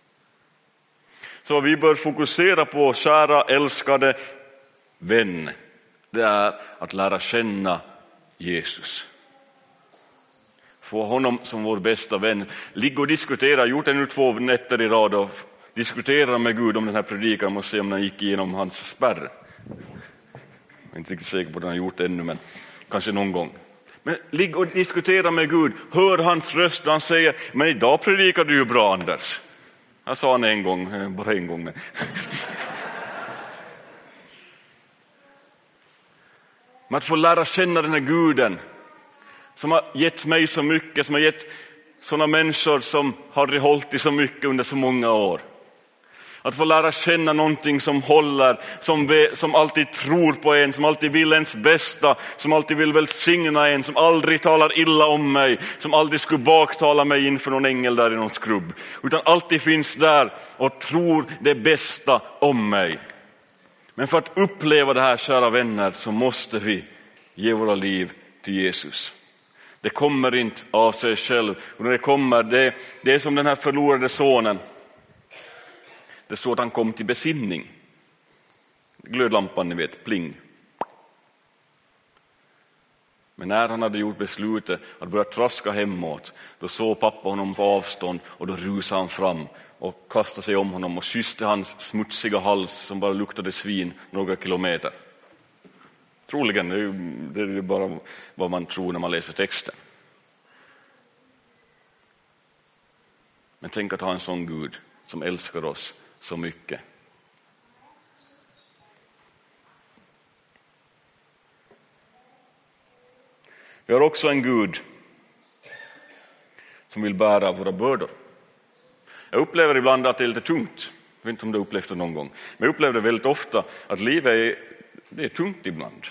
Så vi bör fokusera på, kära älskade vän, det är att lära känna Jesus. Få honom som vår bästa vän. Ligga och diskutera, gjort det nu 2 nätter i rad och diskutera med Gud om den här predikan och se om den gick igenom hans spärr. Jag är inte riktigt säker på att den har gjort det ännu, men kanske någon gång. Men ligg och diskutera med Gud, hör hans röst och han säger, men idag predikar du ju bra, Anders. Jag sa han en gång, bara en gång. Men. Men att få lära känna den här Guden som har gett mig så mycket, som har gett sådana människor som har hållit i så mycket under så många år. Att få lära känna någonting som håller, som alltid tror på en, som alltid vill ens bästa, som alltid vill välsigna en, som aldrig talar illa om mig, som aldrig skulle baktala mig inför någon ängel där i någon skrubb, utan alltid finns där och tror det bästa om mig. Men för att uppleva det här, kära vänner, så måste vi ge våra liv till Jesus. Det kommer inte av sig själv. Och när det kommer, det är som den här förlorade sonen. Det står att han kom till besinning. Glödlampan, ni vet, pling. Men när han hade gjort beslutet att börja traska hemåt, då såg pappa honom på avstånd och då rusade han fram och kastade sig om honom och kysste hans smutsiga hals som bara luktade svin några kilometer. Troligen, det är bara vad man tror när man läser texten. Men tänk att ha en sån Gud som älskar oss så mycket. Vi har också en Gud som vill bära våra bördor. Jag upplever ibland att det är lite tungt. Jag vet inte om du upplevt det någon gång. Men jag upplever det väldigt ofta att livet är tungt ibland.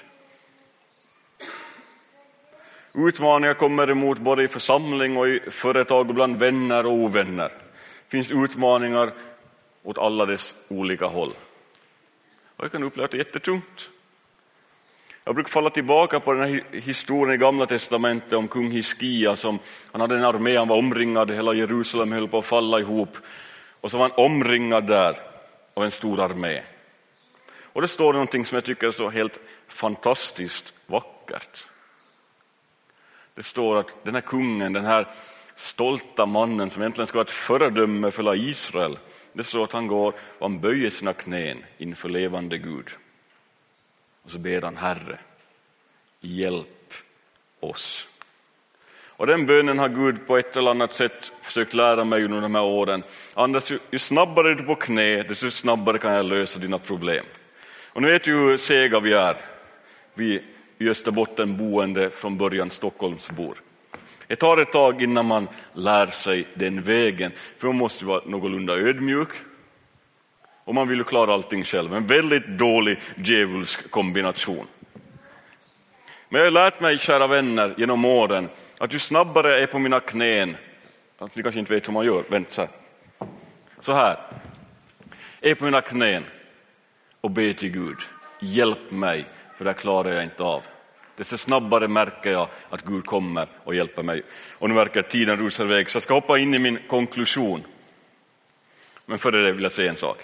Utmaningar kommer emot både i församling och i företag och bland vänner och ovänner. Det finns utmaningar åt alla dess olika håll. Och jag kan uppleva att det är jättetungt. Jag brukar falla tillbaka på den här historien i Gamla testamentet om kung Hiskia. Han hade en armé, han var omringad, hela Jerusalem höll på att falla ihop. Och så var han omringad där av en stor armé. Och det står någonting som jag tycker är så helt fantastiskt vackert. Det står att den här kungen, den här stolta mannen som egentligen ska vara ett föredöme för hela Israel, det står att han går och han böjer sina knän inför levande Gud. Och så ber han, Herre, hjälp oss. Och den bönen har Gud på ett eller annat sätt försökt lära mig under de här åren. Anders, ju snabbare du är på knä, desto snabbare kan jag lösa dina problem. Och nu vet du hur sega vi är. Vi i Österbotten boende från början Stockholmsbor. Det tar ett tag innan man lär sig den vägen. För man måste vara någorlunda ödmjuk. Och man vill ju klara allting själv. En väldigt dålig djävulsk kombination. Men jag har lärt mig, kära vänner, genom åren att ju snabbare jag är på mina knän, att ni kanske inte vet hur man gör, vänta så här. Är på mina knän och ber till Gud, hjälp mig, för det klarar jag inte av. Desto snabbare märker jag att Gud kommer och hjälper mig. Och nu verkar tiden rusar iväg, så jag ska hoppa in i min konklusion. Men före det vill jag säga en sak.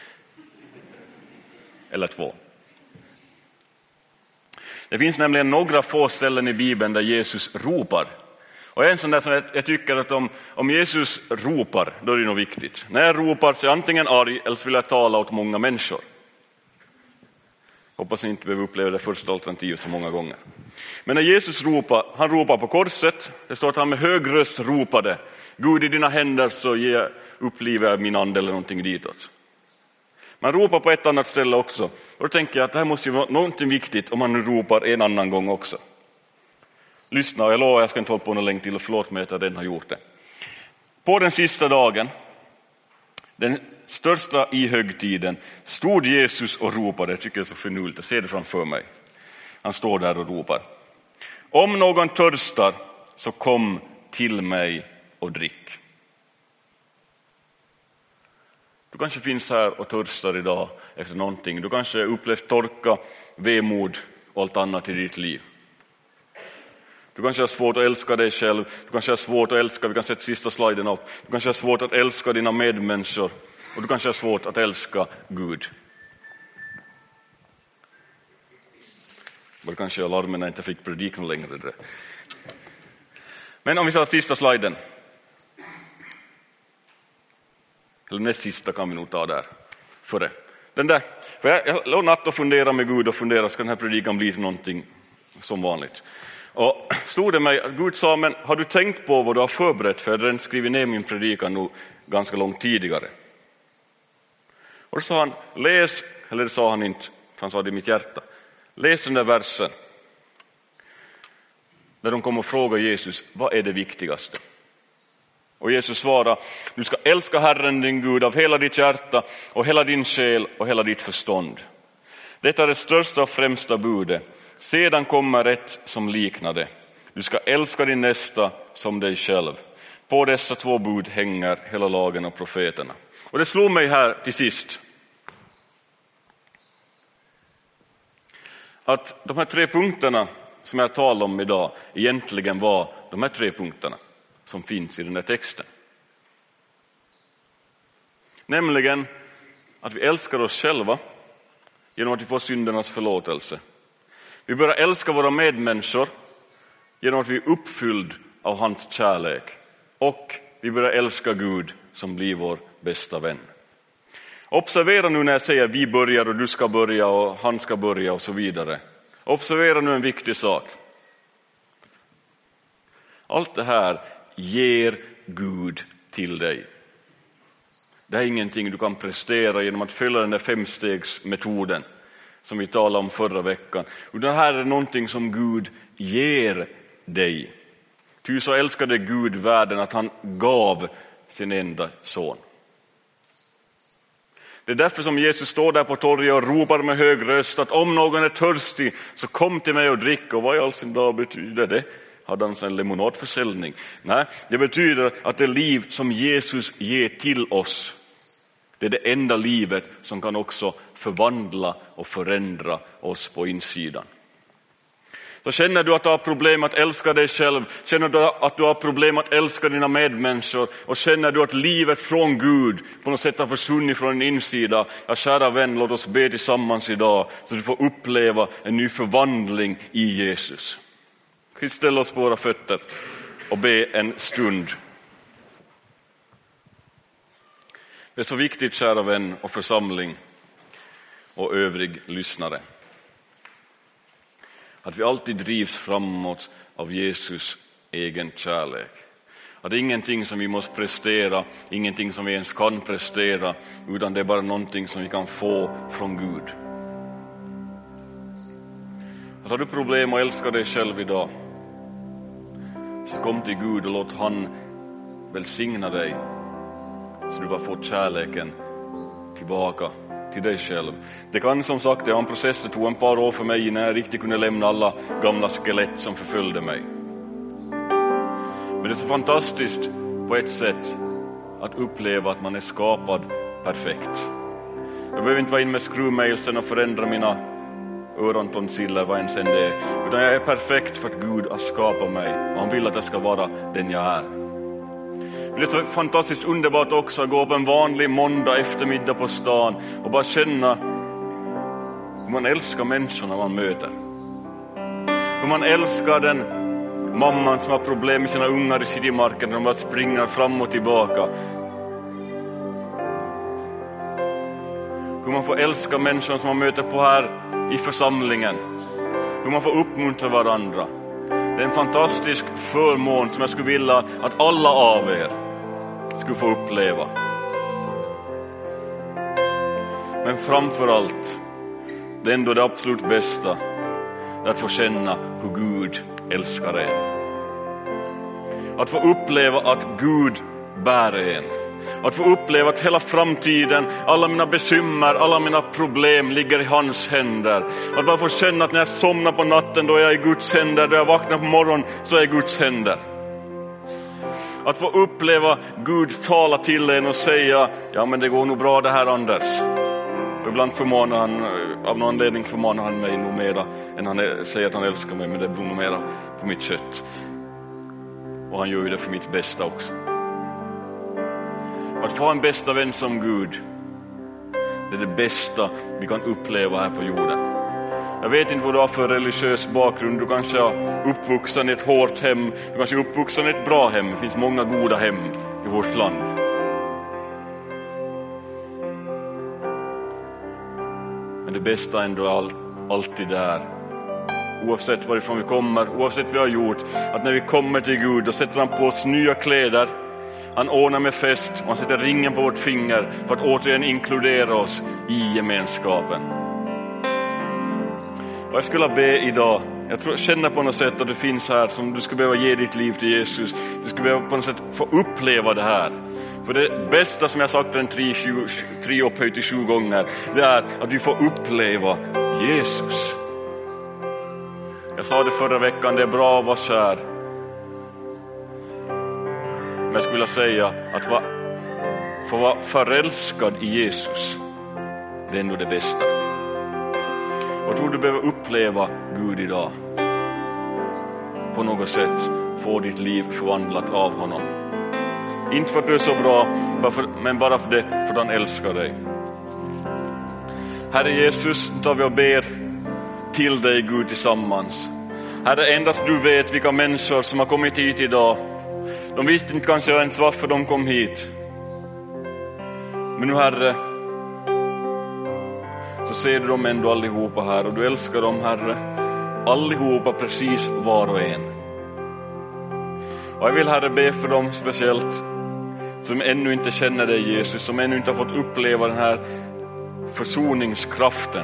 Eller 2. Det finns nämligen några få ställen i Bibeln där Jesus ropar. Och en sån där som jag tycker att om Jesus ropar, då är det nog viktigt. När jag ropar så är jag antingen arg eller så vill jag tala åt många människor. Hoppas ni inte behöver uppleva det första alternativet så många gånger. Men när Jesus han ropar på korset, det står att han med hög röst ropade: Gud, i dina händer så upplivar jag min ande, eller någonting ditåt. Man ropar på ett annat ställe också. Och då tänker jag att det här måste ju vara någonting viktigt om man nu ropar en annan gång också. Lyssna, jag lovar, jag ska inte hålla på någon länge till, och förlåt mig att jag redan har gjort det. På den sista dagen, den största i högtiden, stod Jesus och ropade. Jag tycker det är så förnult, jag ser det framför mig. Han står där och ropar: om någon törstar, så kom till mig och drick. Du kanske finns här och törstar idag efter någonting. Du kanske upplevt torka, vemod och allt annat i ditt liv. Du kanske har svårt att älska dig själv. Du kanske har svårt att älska, vi kan sätta sista sliden upp. Du kanske har svårt att älska dina medmänniskor. Och du kanske har svårt att älska Gud. Var kanske jag larmen när jag inte fick predikan längre. Men om vi tar sista sliden. Eller näst sista kan vi nog ta där. Före. Den där. För jag låg natt och funderade med Gud och funderade, ska den här predikan bli till någonting som vanligt? Och stod det mig, Gud sa, men har du tänkt på vad du har förberett? För jag hade redan skrivit ner min predikan nu ganska långt tidigare. Och då sa han, läs, eller det sa han inte, han sa det i mitt hjärta. Läs den där versen. Där de kommer och frågar Jesus, vad är det viktigaste? Och Jesus svarar, du ska älska Herren din Gud av hela ditt hjärta och hela din själ och hela ditt förstånd. Detta är det största och främsta budet. Sedan kommer ett som liknar det. Du ska älska din nästa som dig själv. På dessa två bud hänger hela lagen och profeterna. Och det slog mig här till sist att de här 3 punkterna som jag talar om idag egentligen var de här 3 punkterna som finns i den här texten. Nämligen att vi älskar oss själva genom att vi får syndernas förlåtelse. Vi börjar älska våra medmänniskor genom att vi är uppfylld av hans kärlek. Och vi börjar älska Gud som blir vår bästa vän. Observera nu när jag säger vi börjar och du ska börja och han ska börja och så vidare. Observera nu en viktig sak. Allt det här ger Gud till dig. Det är ingenting du kan prestera genom att följa den där 5-stegsmetoden som vi talade om förra veckan. Det här är någonting som Gud ger dig. Ty så älskade Gud världen att han gav sin enda son. Det är därför som Jesus står där på torget och ropar med hög röst att om någon är törstig så kom till mig och drick. Och vad i all sin dag betyder det? Hade han en lemonadförsäljning? Nej, det betyder att det liv som Jesus ger till oss, det är det enda livet som kan också förvandla och förändra oss på insidan. Så känner du att du har problem att älska dig själv, känner du att du har problem att älska dina medmänniskor och känner du att livet från Gud på något sätt har försvunnit från din insida, ja kära vän, låt oss be tillsammans idag så du får uppleva en ny förvandling i Jesus. Vi ställer oss på våra fötter och be en stund. Det är så viktigt, kära vän och församling och övrig lyssnare, att vi alltid drivs framåt av Jesus egen kärlek. Att det är ingenting som vi måste prestera, ingenting som vi ens kan prestera, utan det är bara någonting som vi kan få från Gud. Att har du problem att älska dig själv idag, så kom till Gud och låt han välsigna dig så du bara får kärleken tillbaka till dig själv. Det kan som sagt, det var en process, det tog ett par år för mig innan jag riktigt kunde lämna alla gamla skelett som förföljde mig. Men det är så fantastiskt på ett sätt att uppleva att man är skapad perfekt. Jag behöver inte vara in med skruvmejseln och förändra mina örontonsiller, vad än sen det är. Utan jag är perfekt för att Gud har skapat mig och han vill att jag ska vara den jag är. Men det är så fantastiskt underbart också att gå på en vanlig måndag eftermiddag på stan och bara känna hur man älskar människorna man möter. Hur man älskar den mamman som har problem med sina ungar i citymarken när de bara springer fram och tillbaka. Hur man får älska människor som man möter på här i församlingen. Hur man får uppmuntra varandra. Det är en fantastisk förmån som jag skulle vilja att alla av er skulle få uppleva. Men framförallt, det är ändå det absolut bästa, att få känna hur Gud älskar er. Att få uppleva att Gud bär en. Att få uppleva att hela framtiden, alla mina bekymmer, alla mina problem ligger i hans händer. Att bara få känna att när jag somnar på natten, då är jag i Guds händer. Då jag vaknar på morgonen, så är jag i Guds händer. Att få uppleva Gud tala till en och säga: ja, men det går nog bra det här, Anders. Och ibland förmanar han, av någon anledning förmanar han mig nog mera än han säger att han älskar mig. Men det beror nog mera på mitt kött. Och han gör ju det för mitt bästa också. Att få en bästa vän som Gud, det är det bästa vi kan uppleva här på jorden. Jag vet inte vad du har för religiös bakgrund. Du kanske är uppvuxen i ett hårt hem. Du kanske är uppvuxen i ett bra hem. Det finns många goda hem i vårt land. Men det bästa ändå är alltid där. Oavsett varifrån vi kommer, oavsett vad vi har gjort, att när vi kommer till Gud, då sätter han på oss nya kläder. Han ordnar med fest och han sätter ringen på vårt finger för att återigen inkludera oss i gemenskapen. Och jag skulle be idag, jag känner på något sätt att det finns här som du ska behöva ge ditt liv till Jesus. Du ska behöva på något sätt få uppleva det här. För det bästa som jag sagt den 3 upphöjt till 7 gånger, det är att vi får uppleva Jesus. Jag sa det förra veckan, det är bra att vara kär. Men jag skulle säga att få vara förälskad i Jesus, det är ändå det bästa. Jag tror du behöver uppleva Gud idag. På något sätt få ditt liv förvandlat av honom. Inte för att du är så bra, men bara för att han älskar dig. Herre Jesus, nu tar vi och ber till dig Gud tillsammans. Herre, endast du vet vilka människor som har kommit hit idag. De visste inte kanske ens varför de kom hit. Men nu, Herre, så ser du dem ändå allihopa här. Och du älskar dem, Herre, allihopa, precis var och en. Och jag vill, Herre, be för dem speciellt som ännu inte känner dig, Jesus. Som ännu inte har fått uppleva den här försoningskraften.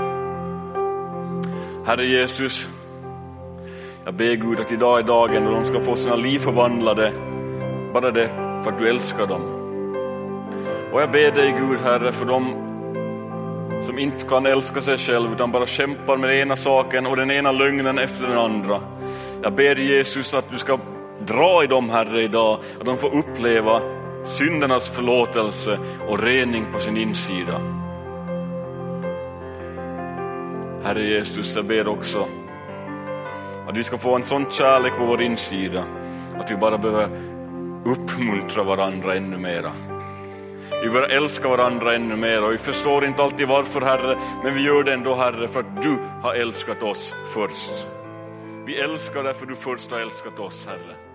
Herre Jesus, jag ber Gud att idag är dagen då de ska få sina liv förvandlade. Bara det för att du älskar dem. Och jag ber dig Gud, Herre, för dem som inte kan älska sig själv utan bara kämpar med den ena saken och den ena lögnen efter den andra. Jag ber Jesus att du ska dra i dem, Herre, idag. Att de får uppleva syndernas förlåtelse och rening på sin insida. Herre Jesus, jag ber också att vi ska få en sån kärlek på vår insida att vi bara behöver uppmuntra varandra ännu mera. Vi börjar älska varandra ännu mer och vi förstår inte alltid varför, Herre, men vi gör det ändå, Herre, för att du har älskat oss först. Vi älskar därför du först har älskat oss, Herre.